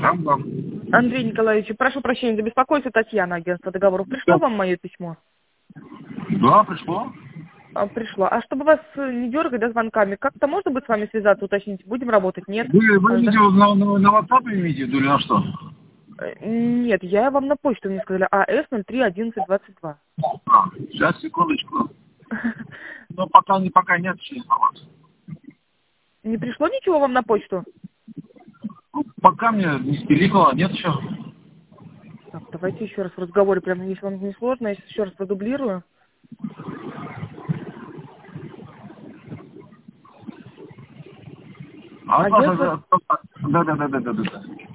Да. Андрей Николаевич, прошу прощения за беспокойство, Татьяна, агентство договоров. Пришло вам мое письмо? Да, пришло. Пришло. А чтобы вас не дергать, да, звонками, как-то можно будет с вами связаться, уточнить, будем работать, нет? Вы видео на WhatsApp имеете или на что? Нет, я вам на почту мне сказали, АС 031122. Сейчас, секундочку. Но пока нет еще информации. Не пришло ничего вам на почту? Пока мне не спиликало, нет еще. Так, давайте еще раз в разговоре, прям если вам не сложно, я сейчас еще раз продублирую. А Агентство... да.